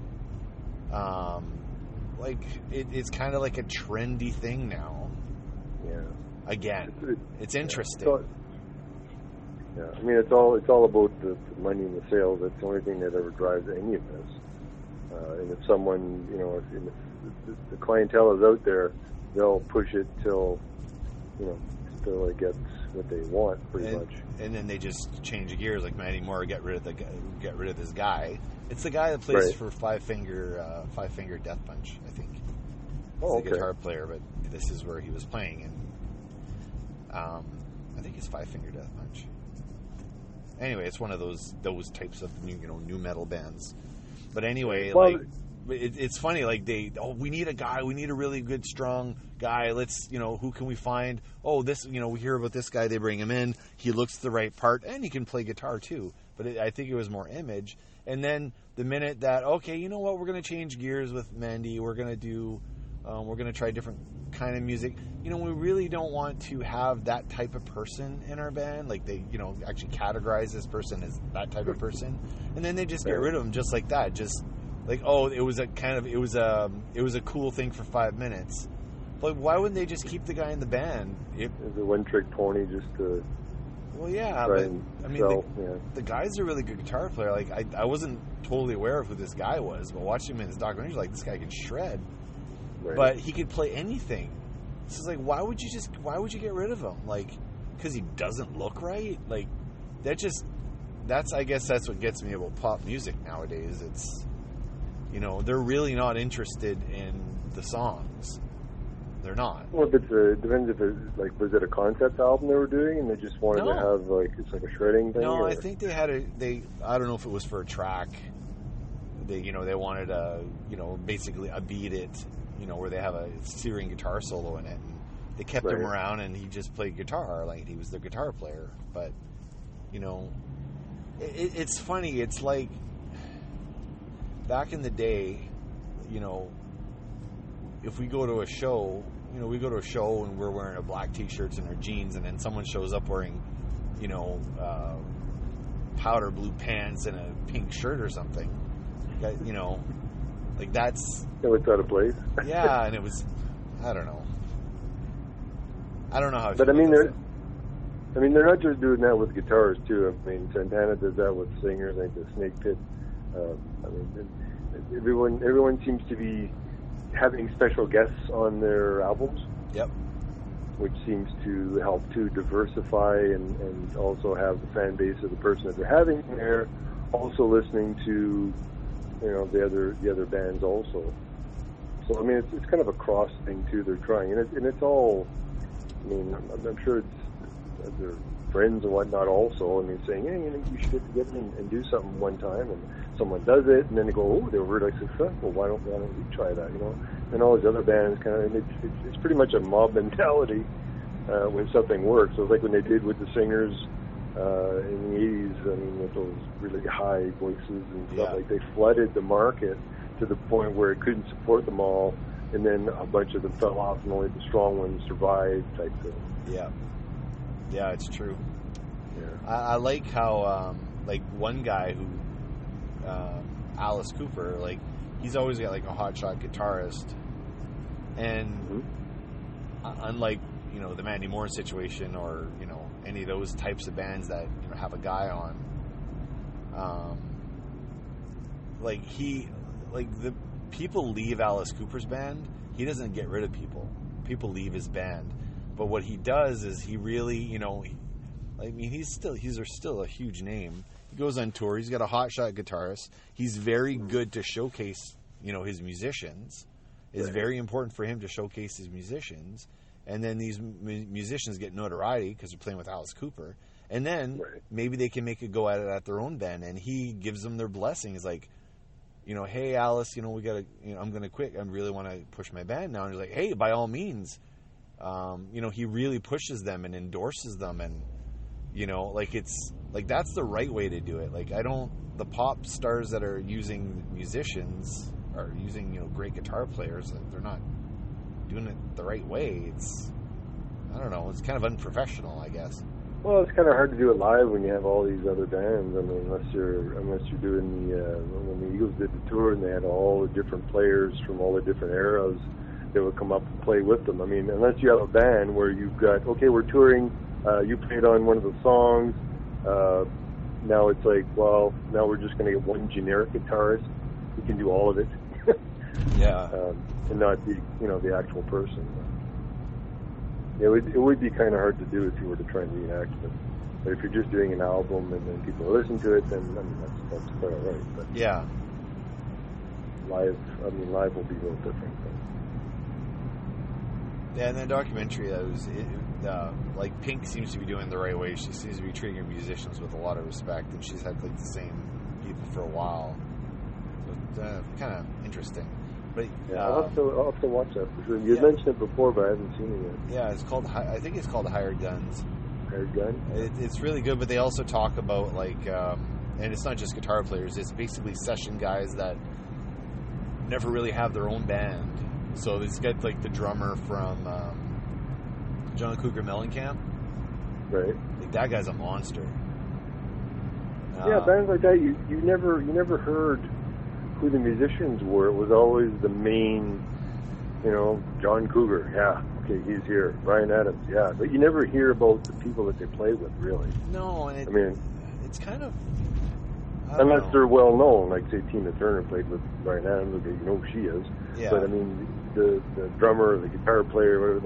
Speaker 2: It's kind of like a trendy thing now.
Speaker 1: Yeah.
Speaker 2: Again, it's interesting.
Speaker 1: Yeah, I mean, it's all about the money and the sales. That's the only thing that ever drives any of this. And if someone, you know, if the clientele is out there, they'll push it till it gets what they want, pretty much. And
Speaker 2: then they just change gears, like Mandy Moore, get rid of this guy. It's the guy that plays for Five Finger Death Punch, I think. He's the guitar player, but this is where he was playing, and I think it's Five Finger Death Punch. Anyway, it's one of those types of new metal bands. But anyway, it's funny. Like we need a guy. We need a really good, strong guy. Let's, who can we find? Oh, this, we hear about this guy. They bring him in. He looks the right part, and he can play guitar too. But I think it was more image. And then the minute that, okay, you know what, we're going to change gears with Mandy. We're going to try different kind of music. We really don't want to have that type of person in our band. Like they, actually categorize this person as that type of person, and then they just get rid of them just like that. Just like, oh, it was a cool thing for 5 minutes. But why wouldn't they just keep the guy in the band?
Speaker 1: It's a one-trick pony just to.
Speaker 2: Well, yeah, but I mean, the guy's a really good guitar player. Like I wasn't totally aware of who this guy was, but watching him in this documentary, like, this guy can shred. Right. But he could play anything. So it's like, why would you get rid of him? Like, because he doesn't look right. Like, I guess that's what gets me about pop music nowadays. It's, you know, they're really not interested in the songs. They're not.
Speaker 1: Well, it depends if it's like, was it a concept album they were doing and they just wanted to have like, it's like a shredding thing?
Speaker 2: No, I think they had I don't know if it was for a track. They wanted basically a Beat It, where they have a searing guitar solo in it. And they kept him around and he just played guitar, like he was the guitar player. But, it's funny. It's like back in the day, if we go to a show, we go to a show and we're wearing a black t-shirts and our jeans, and then someone shows up wearing, powder blue pants and a pink shirt or something. Like that's...
Speaker 1: It was out of place.
Speaker 2: Yeah, and it was... I don't know how...
Speaker 1: But I mean, they're not just doing that with guitars, too. I mean, Santana does that with singers, like the Snake Pit. Everyone seems to be having special guests on their albums.
Speaker 2: Yep.
Speaker 1: Which seems to help to diversify and also have the fan base of the person that they're having there also listening to, the other bands also. So I mean, it's kind of a cross thing too. They're trying, and it's all. I mean, I'm sure it's their friends and whatnot also. I mean, saying, hey, you should get together and do something one time, and someone does it, and then they go, oh, they were really successful. Why don't we try that? And all these other bands kind of. And it's pretty much a mob mentality when something works. So it's like when they did with the Singers in the 80s. I mean, with those really high voices and stuff, like they flooded the market to the point where it couldn't support them all, and then a bunch of them fell off, and only the strong ones survived, type thing.
Speaker 2: Yeah, it's true.
Speaker 1: Yeah.
Speaker 2: I like how, like one guy who, Alice Cooper, like he's always got like a hotshot guitarist, and unlike the Mandy Moore situation or any of those types of bands that have a guy on, the people leave Alice Cooper's band. He doesn't get rid of people. People leave his band, but what he does is he really, he's still a huge name. He goes on tour. He's got a hotshot guitarist. He's very good to showcase, his musicians. It's very important for him to showcase his musicians. And then these musicians get notoriety because they're playing with Alice Cooper. And then maybe they can make a go at it at their own band. And he gives them their blessings, like, hey, Alice, we got to, I'm going to quit. I really want to push my band now. And he's like, hey, by all means. He really pushes them and endorses them. And, it's like that's the right way to do it. Like, the pop stars that are using musicians are using, great guitar players. Like, they're not doing it the right way. I don't know, it's kind of unprofessional, I guess.
Speaker 1: Well, it's kind of hard to do it live when you have all these other bands. I mean, unless you're doing when the Eagles did the tour and they had all the different players from all the different eras that would come up and play with them. I mean, unless you have a band where you've got, okay, we're touring, you played on one of the songs, now it's like, well, now we're just going to get one generic guitarist who can do all of it.
Speaker 2: Yeah.
Speaker 1: And not the actual person. It would be kind of hard to do if you were to try and reenact it. But if you're just doing an album and then people listen to it, then I mean that's quite all right. But
Speaker 2: yeah,
Speaker 1: live will be a little different.
Speaker 2: Yeah, and the documentary that was like Pink seems to be doing the right way. She seems to be treating her musicians with a lot of respect, and she's had like the same people for a while. So kind of interesting. But
Speaker 1: yeah, I'll have to watch that for sure. You mentioned it before, but I haven't seen it yet.
Speaker 2: Yeah, I think it's called Hired Guns.
Speaker 1: Hired Gun?
Speaker 2: It's really good, but they also talk about like, and it's not just guitar players. It's basically session guys that never really have their own band. So it's got like the drummer from John Cougar Mellencamp.
Speaker 1: Right.
Speaker 2: Like, that guy's a monster.
Speaker 1: Yeah, bands like that, you never heard who the musicians were. It was always the main, John Cougar, yeah, okay, he's here. Bryan Adams, yeah. But you never hear about the people that they play with, really.
Speaker 2: No, and it's kind of...
Speaker 1: Unless they're well known, like, say, Tina Turner played with Bryan Adams, okay, you know who she is.
Speaker 2: Yeah.
Speaker 1: But, I mean, the drummer, the guitar player, whatever, like,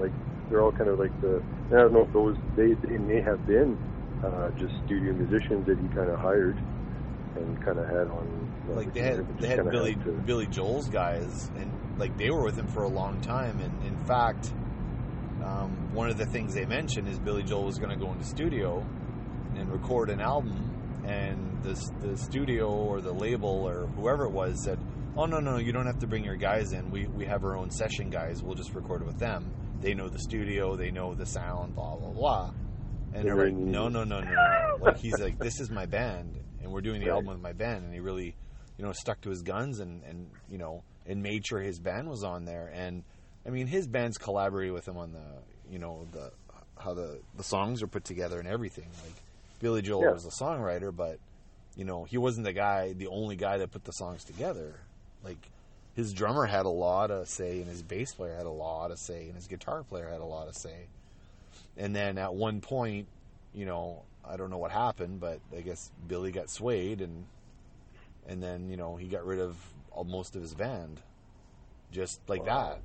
Speaker 1: they're all kind of like I don't know if those they may have been just studio musicians that he kind of hired and kind of had on.
Speaker 2: Like they had Billy Joel's guys, and like they were with him for a long time. And in fact, one of the things they mentioned is Billy Joel was going to go into studio and record an album, and the studio or the label or whoever it was said, "Oh no, you don't have to bring your guys in. We have our own session guys. We'll just record it with them. They know the studio, they know the sound, blah blah blah." And they're like, no. Like he's like, "This is my band, and we're doing the album with my band." And he really, stuck to his guns and made sure his band was on there. And I mean, his band's collaborated with him on how the songs are put together and everything. Like Billy Joel was a songwriter, but he wasn't the only guy that put the songs together. Like his drummer had a lot of say, and his bass player had a lot of say, and his guitar player had a lot of say. And then at one point, I don't know what happened, but I guess Billy got swayed, and then he got rid of most of his band, just like that.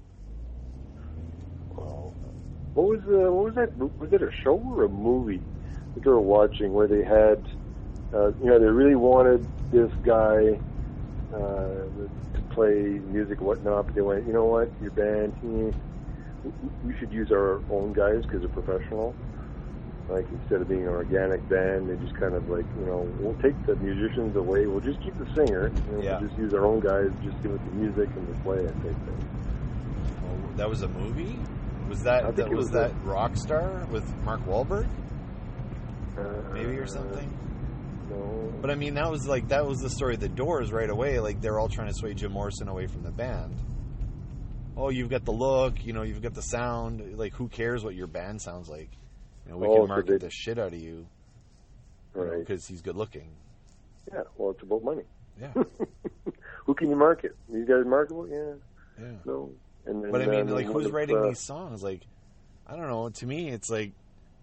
Speaker 1: Wow. What was that? Was it a show or a movie that they were watching where they had, they really wanted this guy to play music and whatnot, but they went, you know what, your band, we should use our own guys because they're professional. Like, instead of being an organic band, they just kind of like, we'll take the musicians away, we'll just keep the singer, and we'll just use our own guys, just give it the music and we play it, type thing.
Speaker 2: Oh, that was a movie? Was that Rockstar with Mark Wahlberg? Maybe, or something?
Speaker 1: No.
Speaker 2: But I mean, that was the story of the Doors right away. Like, they're all trying to sway Jim Morrison away from the band. Oh, you've got the look, you've got the sound. Like, who cares what your band sounds like? We can market the shit out of you.
Speaker 1: Right.
Speaker 2: Because he's good looking.
Speaker 1: Yeah, well, it's about money.
Speaker 2: Yeah.
Speaker 1: Who can you market? You guys marketable? Yeah. No.
Speaker 2: But I mean, like, who's writing these songs? Like, I don't know. To me, it's like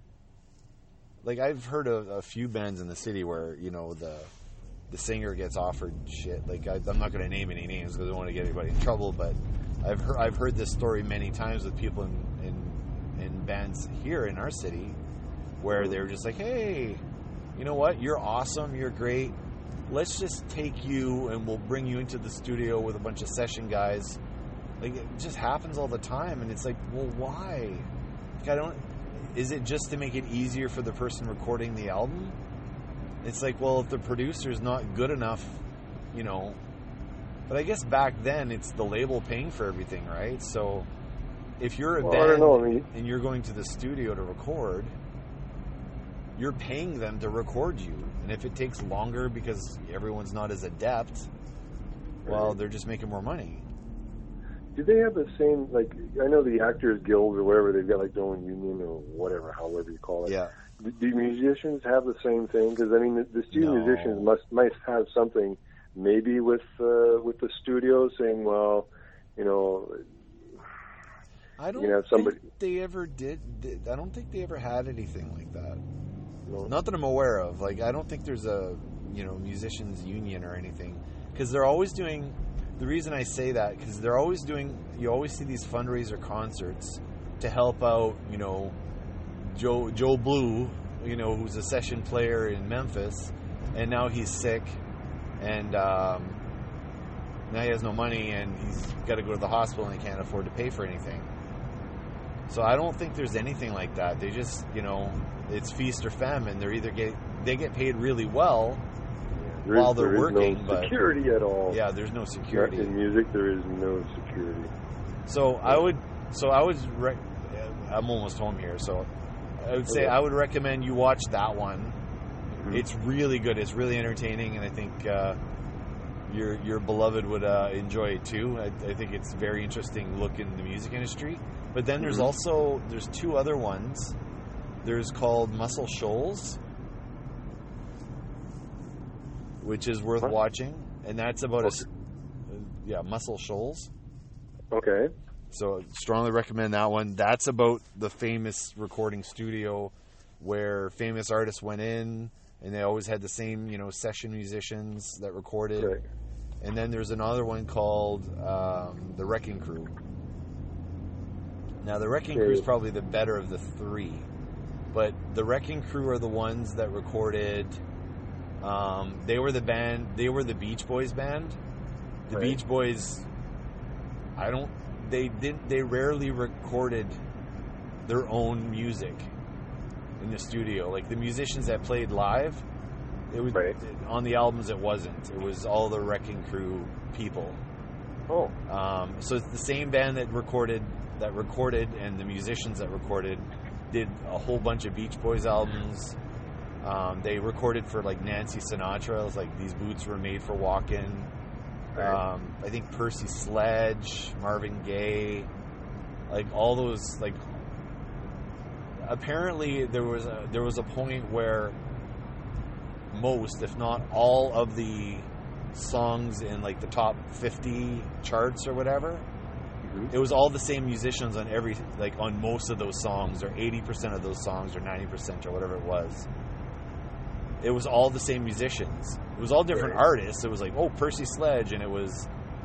Speaker 2: I've heard of a few bands in the city where, the singer gets offered shit. Like, I'm not going to name any names because I don't want to get anybody in trouble, but I've heard this story many times with people in bands here in our city where they're just like, hey, you know what? You're awesome. You're great. Let's just take you and we'll bring you into the studio with a bunch of session guys. Like, it just happens all the time. And it's like, well, why? Like, is it just to make it easier for the person recording the album? It's like, well, if the producer's not good enough, but I guess back then it's the label paying for everything, right? So if you're a band and you're going to the studio to record, you're paying them to record you. And if it takes longer because everyone's not as adept, well, they're just making more money.
Speaker 1: Do they have the same, like, I know the Actors Guild or whatever, they've got like their own union or whatever, however you call it.
Speaker 2: Yeah.
Speaker 1: Do musicians have the same thing? Because, I mean, the studio musicians might have something maybe with the studio saying, well,
Speaker 2: I don't think they ever did. I don't think they ever had anything like that. No. Not that I'm aware of. Like, I don't think there's a musicians union or anything, because they're always doing. The reason I say that, because they're always doing. You always see these fundraiser concerts to help out. Joe Blue, who's a session player in Memphis, and now he's sick, and now he has no money, and he's got to go to the hospital, and he can't afford to pay for anything. So I don't think there's anything like that. They just, it's feast or famine. They're either they get paid really well while they're working,
Speaker 1: no security at all.
Speaker 2: Yeah, there's no security.
Speaker 1: In music, there is no security.
Speaker 2: So I'm almost home here, so I would say I would recommend you watch that one. Mm-hmm. It's really good. It's really entertaining, and I think your beloved would enjoy it too. I think it's very interesting look in the music industry. But then there's there's two other ones. There's called Muscle Shoals, which is worth watching, and that's about Muscle Shoals.
Speaker 1: Okay.
Speaker 2: So strongly recommend that one. That's about the famous recording studio where famous artists went in, and they always had the same, session musicians that recorded.
Speaker 1: Right.
Speaker 2: And then there's another one called The Wrecking Crew. Now, the Wrecking Crew is probably the better of the three, but the Wrecking Crew are the ones that recorded. They were the band. They were the Beach Boys band. The Beach Boys. They rarely recorded their own music in the studio. Like the musicians that played live, it was on the albums. It wasn't. It was all the Wrecking Crew people.
Speaker 1: Oh.
Speaker 2: So it's the same band that recorded, and the musicians that recorded did a whole bunch of Beach Boys albums. They recorded for like Nancy Sinatra. It was like These Boots Were Made for Walking. I think Percy Sledge, Marvin Gaye, like all those. Like apparently there was a point where most, if not all, of the songs in like the top 50 charts or whatever, it was all the same musicians on on most of those songs, or 80% of those songs, or 90%, or whatever it was. It was all the same musicians. It was all different artists. It was like, Percy Sledge, and it was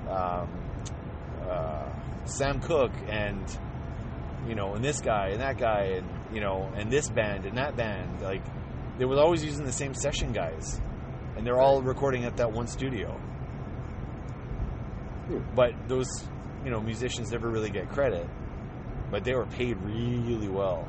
Speaker 2: Sam Cooke, and and this guy and that guy, and and this band and that band. Like they were always using the same session guys, and they're all recording at that one studio. But those musicians never really get credit, but they were paid really well.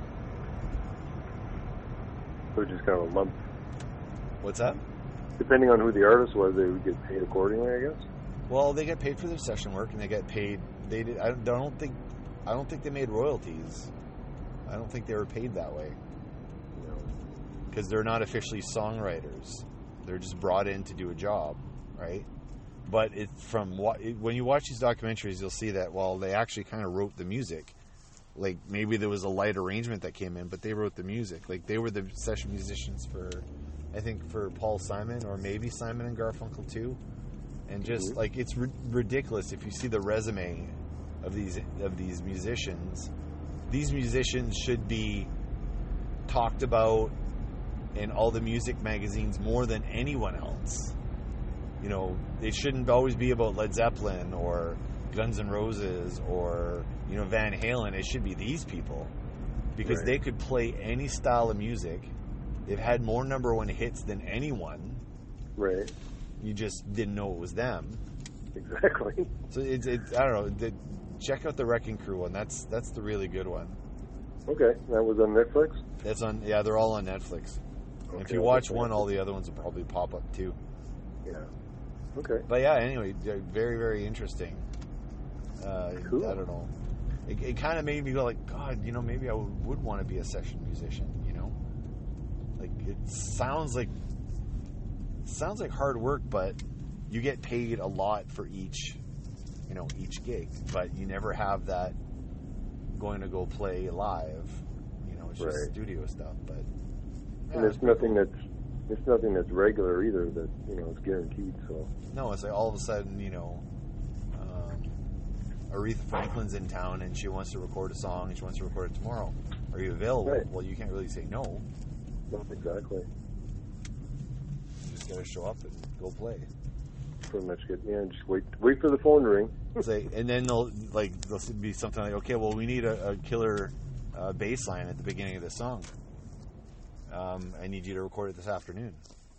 Speaker 1: So just kind of a lump.
Speaker 2: What's that?
Speaker 1: Depending on who the artist was, they would get paid accordingly, I guess.
Speaker 2: Well, they get paid for their session work, and they get paid. I don't think they made royalties. I don't think they were paid that way. Because they're not officially songwriters. They're just brought in to do a job, right? But when you watch these documentaries, you'll see that they actually kind of wrote the music. Like maybe there was a light arrangement that came in, but they wrote the music. Like they were the session musicians for Paul Simon, or maybe Simon and Garfunkel too. And just like it's ridiculous if you see the resume of these musicians. These musicians should be talked about in all the music magazines more than anyone else. It shouldn't always be about Led Zeppelin or Guns N' Roses or Van Halen. It should be these people, because they could play any style of music. They've had more number one hits than anyone. Right. You just didn't know it was them.
Speaker 1: Exactly.
Speaker 2: So it's I don't know. Check out the Wrecking Crew one. That's the really good one.
Speaker 1: Okay, that was on Netflix?
Speaker 2: That's on. Yeah, they're all on Netflix. Okay, if you watch one, all the other ones will probably pop up too.
Speaker 1: Yeah. Okay.
Speaker 2: But yeah, anyway, very, very interesting.
Speaker 1: Cool.
Speaker 2: I don't know. It kind of made me go like, God, maybe I would want to be a session musician. Like it sounds like hard work, but you get paid a lot for each gig. But you never have that going to go play live. It's just studio stuff. But
Speaker 1: and there's nothing that's regular either. That it's guaranteed. So
Speaker 2: no, it's like all of a sudden Aretha Franklin's in town and she wants to record a song and she wants to record it tomorrow. Are you available?
Speaker 1: Right.
Speaker 2: Well, you can't really say no.
Speaker 1: Not exactly.
Speaker 2: You just got to show up and go play.
Speaker 1: Pretty much just wait for the phone to ring.
Speaker 2: And then they'll be something like, okay, well, we need a killer bass line at the beginning of the song. I need you to record it this afternoon.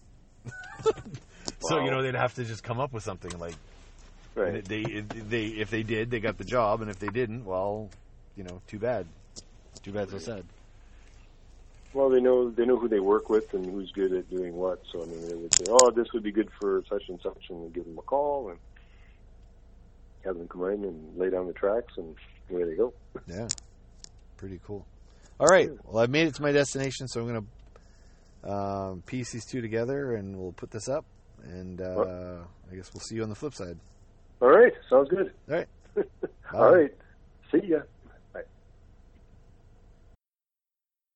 Speaker 2: So they'd have to just come up with something like. Right. If they did, they got the job, and if they didn't, well, too bad. Too bad, so sad.
Speaker 1: Well, they know who they work with and who's good at doing what. So they would say, "Oh, this would be good for such and such," and give them a call and have them come in and lay down the tracks, and away they go.
Speaker 2: Yeah, pretty cool. All right, well, I've made it to my destination, so I'm gonna piece these two together, and we'll put this up, and I guess we'll see you on the flip side.
Speaker 1: All right, sounds good.
Speaker 2: All right.
Speaker 1: All right, see ya.